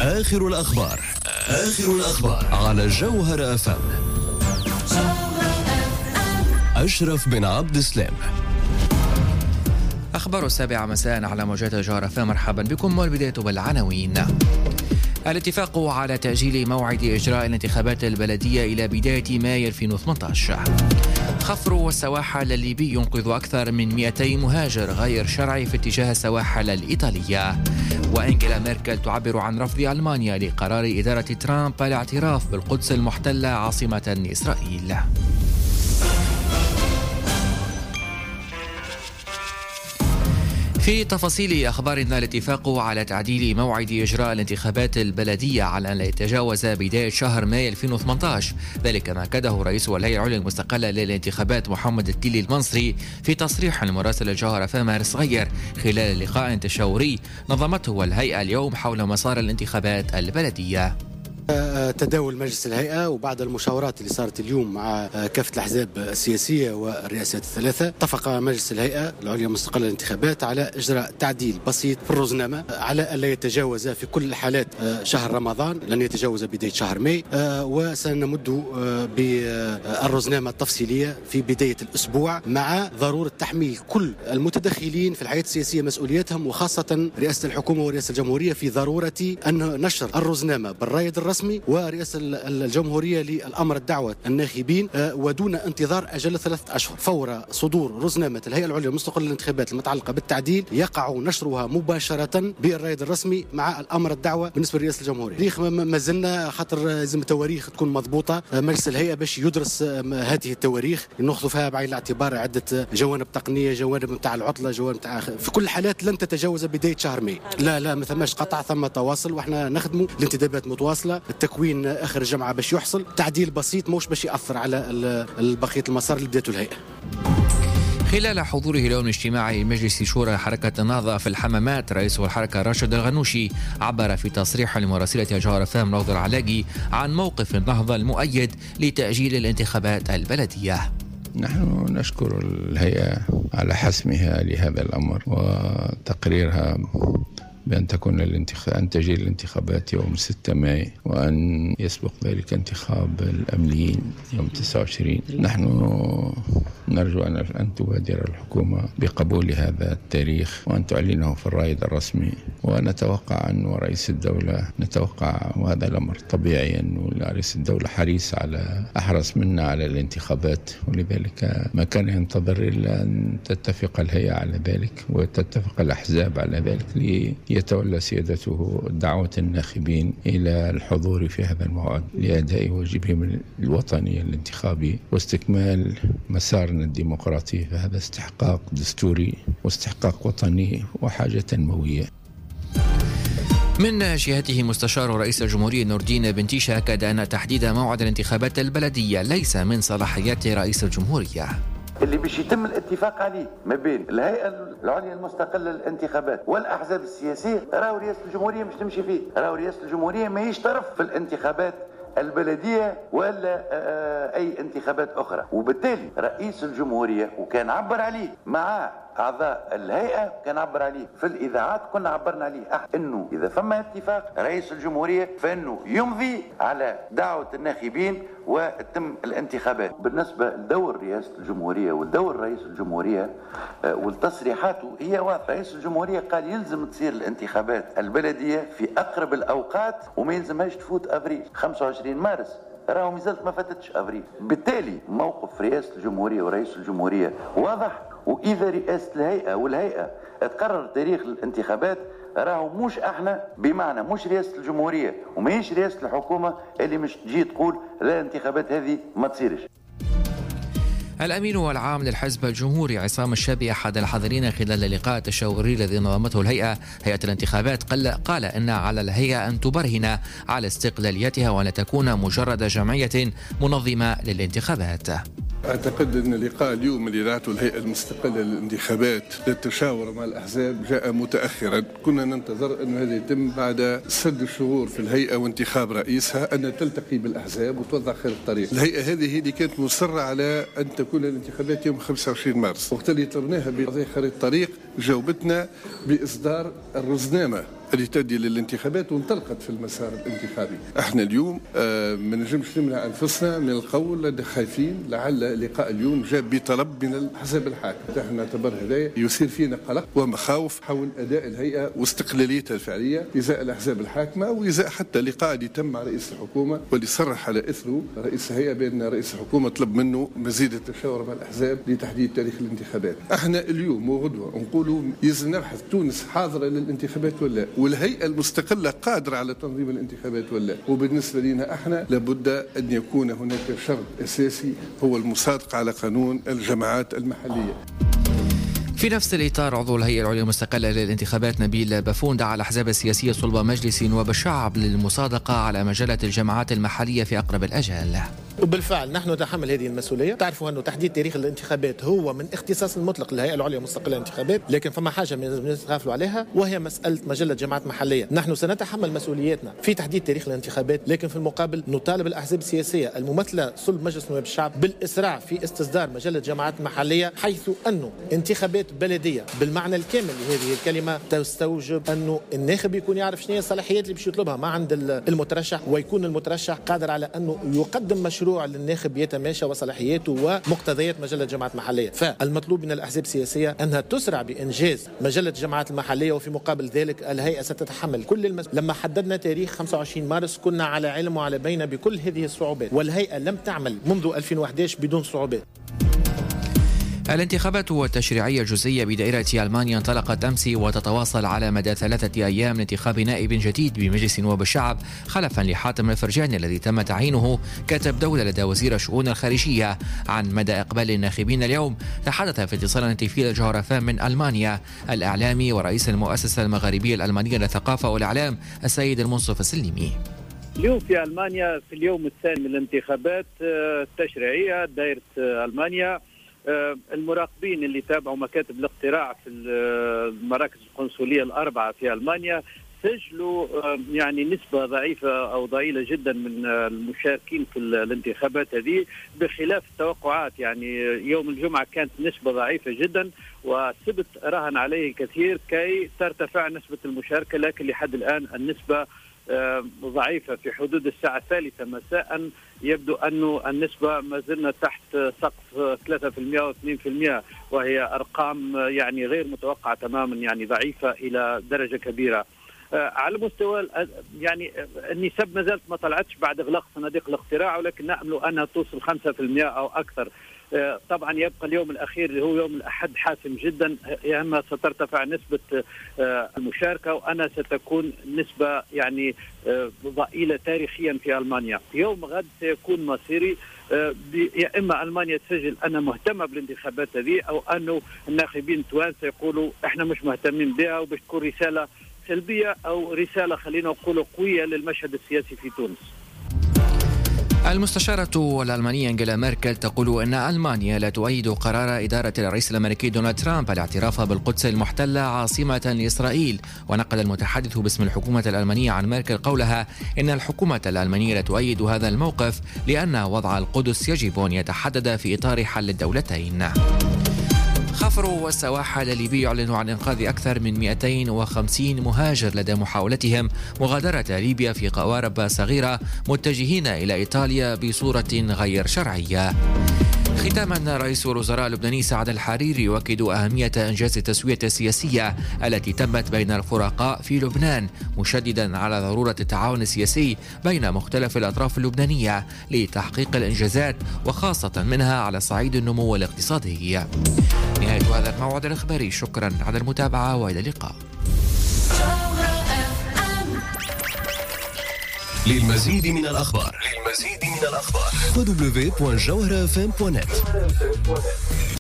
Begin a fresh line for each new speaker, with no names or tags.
آخر الأخبار على جوهر FM. أشرف بن عبد السلام.
أخبار 7 مساء على موجات جوهر FM. مرحبا بكم، والبداية بالعناوين. الاتفاق على تأجيل موعد إجراء الانتخابات البلدية إلى بداية مايو 2018. خفر والسواحل الليبي ينقذ أكثر من 200 مهاجر غير شرعي في اتجاه السواحل الإيطالية. وأنجيلا ميركل تعبر عن رفض ألمانيا لقرار إدارة ترامب الاعتراف بالقدس المحتلة عاصمة إسرائيل. في تفاصيل أخبارنا، الاتفاق على تعديل موعد إجراء الانتخابات البلدية على أن لا يتجاوز بداية شهر مايو 2018. ذلك ما أكده رئيس الهيئة العليا المستقلة للانتخابات محمد التلي المنصري في تصريح لمراسل الجوهر FM مارس غير خلال لقاء تشاوري نظمته الهيئة اليوم حول مسار الانتخابات البلدية.
تداول مجلس الهيئة وبعد المشاورات اللي صارت اليوم مع كافة الأحزاب السياسية والرئاسات الثلاثة، اتفق مجلس الهيئة العليا المستقلة للانتخابات على إجراء تعديل بسيط في الرزنامة على أن لا يتجاوز في كل الحالات شهر رمضان، لن يتجاوز بداية شهر ماي، وسنمد بالرزنامة التفصيلية في بداية الأسبوع، مع ضرورة تحميل كل المتدخلين في الحياة السياسية مسؤوليتهم، وخاصة رئاسة الحكومة ورئاسة الجمهورية في ضرورة أن نشر الرزنامة بالرايد الرسمي ورئاسة الجمهورية للأمر الدعوة الناخبين، ودون انتظار أجل 3 أشهر. فور صدور رزنامة الهيئة العليا المستقلة للانتخابات المتعلقة بالتعديل يقع نشرها مباشرة بالرايد الرسمي مع الأمر الدعوة بالنسبة لرئاسة الجمهورية. تاريخ ما زلنا، خاطر لازم التواريخ تكون مضبوطة. مجلس الهيئة باش يدرس هذه التواريخ نأخذ فيها بعين الاعتبار عدة جوانب تقنية، جوانب نتاع العطلة، جوانب نتاع في كل الحالات لن تتجاوز بداية شهر ماي. لا ما ثماش قطع، ثم تواصل، واحنا نخدموا الانتدابات متواصلة، التكوين آخر الجمعة باش يحصل تعديل بسيط موش باش يأثر على بقية المسار اللي بداته الهيئة.
خلال حضوره اليوم اجتماع مجلس شورى حركة النهضة في الحمامات، رئيس الحركة راشد الغنوشي عبر في تصريح لمراسلة جوهر FM روض العلاقي عن موقف النهضة المؤيد لتأجيل الانتخابات البلدية.
نحن نشكر الهيئة على حسمها لهذا الأمر وتقريرها بأن تكون أن تجري الانتخابات يوم 6 ماي، وأن يسبق ذلك انتخاب الأمنيين يوم 29. نحن نرجو أن تبادر الحكومة بقبول هذا التاريخ وأن تعلنه في الرايد الرسمي، ونتوقع أن رئيس الدولة وهذا الأمر طبيعي أن رئيس الدولة أحرص منا على الانتخابات، ولذلك ما كان ينتظر إلا أن تتفق الهيئة على ذلك وتتفق الأحزاب على ذلك يتولى سيادته دعوة الناخبين إلى الحضور في هذا الموعد لأداء واجبهم الوطني الانتخابي واستكمال مسارنا الديمقراطي. فهذا استحقاق دستوري واستحقاق وطني وحاجة تنموية.
من جهته مستشار رئيس الجمهورية نور الدين بنتيشة أكد أن تحديد موعد الانتخابات البلدية ليس من صلاحيات رئيس الجمهورية.
اللي باش يتم الاتفاق عليه ما بين الهيئة العليا المستقلة للانتخابات والأحزاب السياسية، راهو رئاسة الجمهورية مش تمشي فيه. راهو رئاسة الجمهورية ما يشترف في الانتخابات البلدية ولا أي انتخابات أخرى، وبالتالي رئيس الجمهورية وكان عبر عليه مع أعضاء الهيئة، كان عبر عليه في الإذاعات، كنا عبرنا عليه أنه إذا فما اتفاق رئيس الجمهورية فإنه يمضي على دعوة الناخبين وتم الانتخابات. بالنسبة لدور رئاسة الجمهورية والدور رئيس الجمهورية والتصريحاته هي واضحة. رئيس الجمهورية قال يلزم تصير الانتخابات البلدية في أقرب الأوقات وما يلزمهاش تفوت أبريل 25 مارس، راهو مازالت ما فاتتش أبريل. بالتالي موقف رئاسة الجمهورية ورئيس الجمهورية واضح، وإذا رئاسة الهيئة والهيئة تقرر تاريخ الانتخابات راهو مش احنا، بمعنى مش رئاسة الجمهورية وماهيش رئاسة الحكومة اللي مش تجي تقول لا الانتخابات هذه ما تصيرش.
الأمين والعام للحزب الجمهوري عصام الشابي أحد الحاضرين خلال اللقاء التشاوري الذي نظمته هيئة الانتخابات قال إن على الهيئة أن تبرهن على استقلاليتها وأن تكون مجرد جمعية منظمة للانتخابات.
أعتقد أن لقاء اليوم اللي دعته الهيئة المستقلة للانتخابات للتشاور مع الأحزاب جاء متأخرا. كنا ننتظر أن هذا يتم بعد 6 شهور في الهيئة وانتخاب رئيسها، أن تلتقي بالأحزاب وتوضع خير الطريق. الهيئة هذه اللي كانت مصرة على أن تكون الانتخابات يوم 25 مارس، وقت اللي طلبناها بوضع خير الطريق جاوبتنا بإصدار الرزنامة اللي تؤدي للانتخابات وانطلقت في المسار الانتخابي. احنا اليوم ما نجمش نمنع انفسنا من القول خايفين لعل لقاء اليوم جاء بطلب من الحزب الحاكم. احنا نعتبر هذا يثير فينا قلق ومخاوف حول اداء الهيئه واستقلاليتها الفعليه ازاء الاحزاب الحاكمه وازاء حتى اللقاء اللي تم مع رئيس الحكومه واللي صرح على اثره رئيس الهيئه بان رئيس الحكومه طلب منه مزيد التشاور مع الاحزاب لتحديد تاريخ الانتخابات. احنا اليوم وغدوه نقولوا يلزم نبحث تونس حاضره للانتخابات ولا، والهيئه المستقله قادره على تنظيم الانتخابات ولا. وبالنسبه لنا احنا لابد ان يكون هناك شرط اساسي هو المصادقه على قانون الجماعات المحليه.
في نفس الإطار عضو الهيئة العليا المستقلة للانتخابات نبيل بافون دعا الأحزاب السياسية صلب مجلس نواب الشعب للمصادقة على مجلة الجماعات المحلية في أقرب الأجال.
وبالفعل نحن نتحمل هذه المسؤولية. تعرفوا أنه تحديد تاريخ الانتخابات هو من اختصاص المطلق للهيئة العليا المستقلة للانتخابات، لكن فما حاجة ما نتغافلوا عليها وهي مسألة مجلة جماعات محلية. نحن سنتحمل مسؤولياتنا في تحديد تاريخ الانتخابات، لكن في المقابل نطالب الأحزاب السياسية الممثلة صلب مجلس نواب الشعب بالإسراع في استصدار مجلة جماعات محلية، حيث أنه انتخابات بلدية بالمعنى الكامل لهذه الكلمة تستوجب أنه الناخب يكون يعرف شنو هي الصلاحيات اللي باش يطلبها ما عند المترشح، ويكون المترشح قادر على أنه يقدم مشروع للناخب يتماشى وصلاحياته ومقتضيات مجلة جماعات محلية. فالمطلوب من الأحزاب السياسية أنها تسرع بإنجاز مجلة جماعات المحلية، وفي مقابل ذلك الهيئة ستتحمل كل لما حددنا تاريخ 25 مارس كنا على علم وعلى بينة بكل هذه الصعوبات، والهيئة لم تعمل منذ 2011 بدون صعوبات.
الانتخابات التشريعية الجزئية بدائرة ألمانيا انطلقت أمس وتتواصل على مدى 3 أيام لانتخاب نائب جديد بمجلس نواب الشعب خلفا لحاتم الفرجاني الذي تم تعيينه كاتب دولة لدى وزير الشؤون الخارجية. عن مدى إقبال الناخبين اليوم تحدث في اتصال هاتفي الجوهر FM من ألمانيا الإعلامي ورئيس المؤسسة المغاربية الألمانية للثقافة والإعلام السيد المنصف السليمي.
اليوم في ألمانيا في اليوم الثاني من الانتخابات التشريعية دائرة ألمانيا، المراقبين اللي تابعوا مكاتب الاقتراع في المراكز القنصلية الأربعة في ألمانيا سجلوا يعني نسبة ضعيفة أو ضئيلة جدا من المشاركين في الانتخابات هذه بخلاف التوقعات. يعني يوم الجمعة كانت نسبة ضعيفة جدا والسبت راهن عليه كثير كي ترتفع نسبة المشاركة، لكن لحد الآن النسبة ضعيفة في حدود الساعة 3 مساء. يبدو أنه النسبة ما زلنا تحت سقف 3% و 2%، وهي أرقام يعني غير متوقعة تماما، يعني ضعيفة إلى درجة كبيرة. على مستوى يعني النسب ما زالت ما طلعتش بعد إغلاق صناديق الاقتراع، ولكن نأمل أنها توصل 5% أو أكثر. طبعا يبقى اليوم الأخير اللي هو يوم الأحد حاسم جدا، يا إما سترتفع نسبة المشاركة وأنا ستكون نسبة يعني ضئيلة تاريخيا في ألمانيا. يوم غد سيكون مصيري، يا إما ألمانيا تسجل أنا مهتمة بالانتخابات هذه، أو أنه الناخبين التوانسة يقولوا إحنا مش مهتمين بها، وباش تكون رسالة سلبية أو رسالة خلينا نقول قوية للمشهد السياسي في تونس.
المستشارة الألمانية أنجيلا ميركل تقول أن ألمانيا لا تؤيد قرار إدارة الرئيس الأمريكي دونالد ترامب الاعتراف بالقدس المحتلة عاصمة لإسرائيل. ونقل المتحدث باسم الحكومة الألمانية عن ميركل قولها إن الحكومة الألمانية لا تؤيد هذا الموقف لأن وضع القدس يجب أن يتحدد في إطار حل الدولتين. خفر والسواحل الليبي يعلن عن إنقاذ أكثر من 250 مهاجر لدى محاولتهم مغادرة ليبيا في قوارب صغيرة متجهين إلى إيطاليا بصورة غير شرعية. ختاما، رئيس الوزراء اللبناني سعد الحريري يؤكد أهمية إنجاز التسوية السياسية التي تمت بين الفرقاء في لبنان، مشددا على ضرورة التعاون السياسي بين مختلف الأطراف اللبنانية لتحقيق الإنجازات وخاصة منها على صعيد النمو الاقتصادي. نهاية هذا الموعد الإخباري، شكرا على المتابعة وإلى اللقاء.
للمزيد من الأخبار www.jawharafm.net